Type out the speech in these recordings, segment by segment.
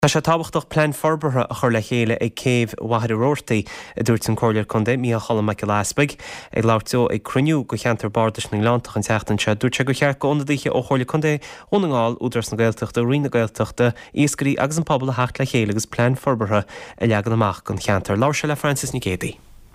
Tá sé tábhachtach plean forbartha a chur le chéile ag céimh wathir róirtaí a dúirt an cóir chundé mí a chola me láspaig ag láirteo ag cruniú go cheantar bardas na Glanach an teachtain se dúirt se go cheart go ondadíe ó choirla chundé ónaáil údras na Gaeltachta rina Gaeltachta íoscarí agus an pobl a hecht le chéile agus plean forbartha a leagan amach an cheantar. Láir se le Francis Nicédi.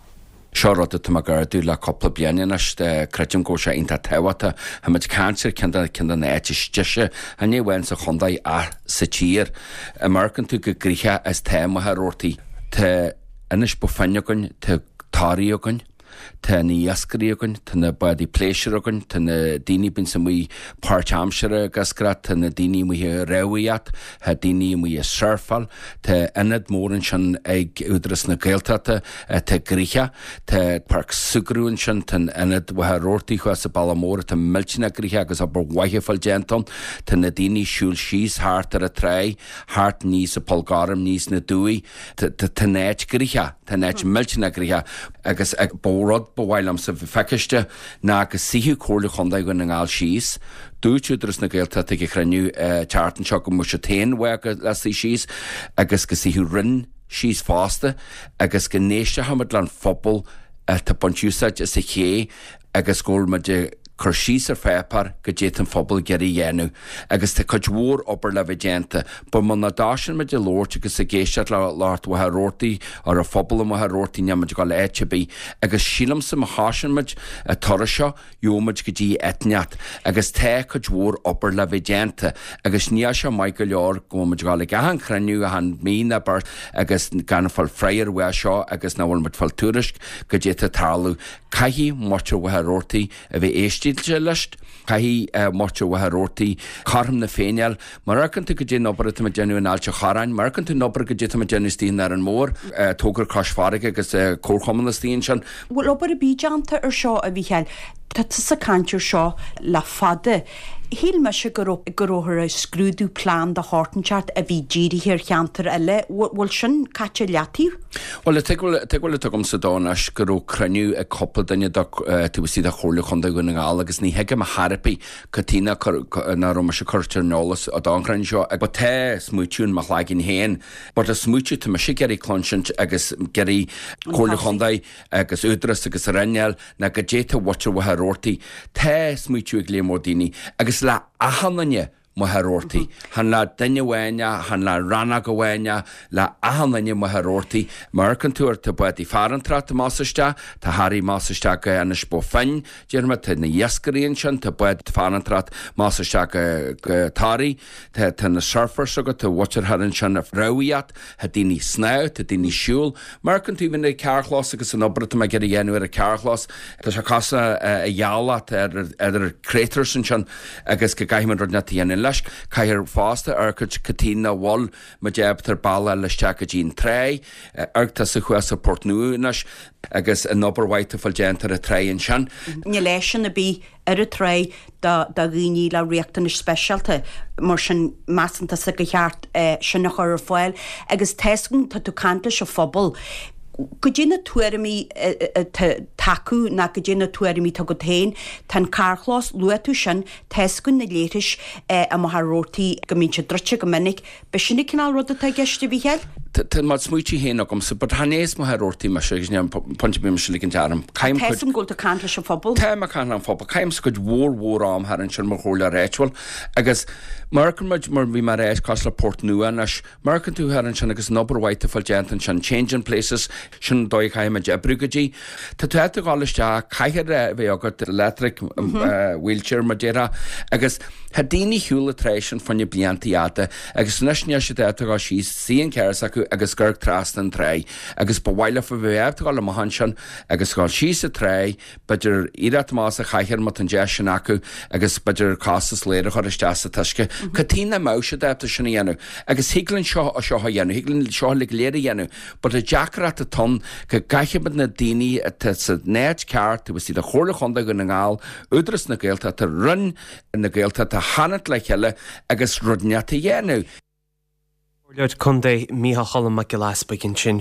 Seáráta tá gar dú le coppla bliananas de cretim go sé inta tewata ha mit cancer cinda na éitisteise a níhhain sa chundaí a sa tír American tú go gríthe as téimethe rótaí tá inis bu fanneagann tá táíogann tá na iascaríogann tá na body pléisireogann tá na daoine bin sa mí páirteamsere gascrat tá na daoine mí rahuiat tá daoine mí surfal tá inad mórin sin ag údras na Gaeltachta tá gríthe tá park sugrún sin tá inad wathe rótaí chu sa Ballamóra tá miltina gríthe agus a waithe fáil gentom tá na daoine siúil síos háart ar a tré háart níos a polgarim níos na dúi tá néid gríthe tá néid miltina gríthe agus ag bórad bhhailm sa feiciiste ná agus síú cóirla chundaí go na ngáil síos dúitúdras na Gaeltachta ag chraniú teartan seo go mu se tain bhaga lasí síos agus go síú rinn síos fásta agus go néiste hamad lean phobal tá pontúsaid is sa ché agus ggóil me de chur síos ar fépar go dtéit an phobal geirí dhéanú agus tá chuid mhór obair le bheitgénta ba man na dáisian me de lóirt agus a géistead láirt wathe rótaí ar a phobal am wathe rótaí neamid go le éitebí agus sílam sa háisian meid a torra seo dúmaid go dtí etneat agus tá chuid mhór obair le bheitgénta agus ní seo maid go leor gomuid go le gahan chraniú a han mína bar agus gan fáil freiir bhe seo agus náhfuil mit fáil túrisc go dtéit a tarlú caihí máte wathe rótaí a bheith éiste list caihí máte wathe rótaí carm na féineal marcan tú go dtí nobar a déanú an ailte charain marcan tú nobar go dtí a déanú stíon ar an mór tógur cáisfáige agus cóchaman na stíon sin. Bhfuil obair a bídeanta ar seo a bhí heil tá sa cantir seo le fada. Híl me se goróthir a scrúdú plán de hátanseart a bhí ddíirí hir cheantar eile bhfuil sin caite leatíh? Well tehfuil tugam sa dánas goró craniú a coppla daine tú sí a chóirla chunda go ngáil agus ní heige a Harpaí catína na rom se chuirtear nólas a dácran seo ag ba té smúitiún má chláigin héin, bud a smúitiú tá si geirí clonsint agus geirí chóirla chundaí agus údras agus rinneal na go déta watcher wathe rótaí té smúitiú ag lémór daoine agus le ahananne wathe rótaí. Han le daine bhhaine, han le ranna go bhhaine, le ahananne wathe rótaí. Marcan túir tá buid í farantra tá másaiste, tá harí másaiste go anas bó fain, dearma tá na iascaríonn sin, tá buid farantra másaiste go tárí, tá na surfers agad, tá watcher harann sin a rahuiat, tá daoine sná, tá daoine siúil. Marcan tú bhína cearchlás agus an obrata me geirí dhéanú ar a cearchlás, tá se casa a dhealat ar créiters sin agus go gaiimiid rud na dhéanú leis caithir fásta arcad catína bhil ma déabtar bailla leisteach a dín tré arcta sa chuas a Portnúnas agus an oberhaite fáilgentar a tréin sin. Ní leis sin a bí ar a tré da ghuiní le riachtain is speisialta mar sin measanta sa go cheart sin nach chur fáil agus teiscin tá tú canta se phobal. Go dtína tuairimí taú na go dtína tuairimí tá go tain tan carchlás luatú sin teiscún na léiris a maithe rótaí go mín se drute go minic be sinna cinál rud atá geiste bhí heil? Tá má smúiti héna gom sa bud hanéis maithe rótaí mar sé ponte bim se ligin dearm. Teiscin ggóil a canta se phobal? Tá a canta an phobal. Caim sa go mhór am har an sin mar chóirla réitúil agus marcan muid mar bhí mar réis cos le Portnúanas marcan tú har an sin agus nobarhaite fáilgentan sin changing places sin dóid chaim a debrúgadí. Tá tú éta gáiste caiithir bheith agad electric wheelchair Madeira agus tá daoine hiúla trééis sin fanne bliantaíata agus neisne sé éta gá síos síon ceras acu agus gurg tras an tré agus ba bhhaile fa bhéh gáil am han sin agus gáil síos a tré beidir iad más a chaithir mat an deis sin acu agus beidir casas léir chuir iste sa tuisce catína máise déta sinna dhéanú agus higlann seo a seo dhéanú higlann seo le léir dhéanú bud a deacrat a ton go gaiichebad na daoine sa néid ceart tú sí a chóirla chunda go na ngáil údras na Gaeltachta tá run na Gaeltachta tá hanat le cheile agus rudneata dhéanú. Leir chundé mí a chola me láspaig sin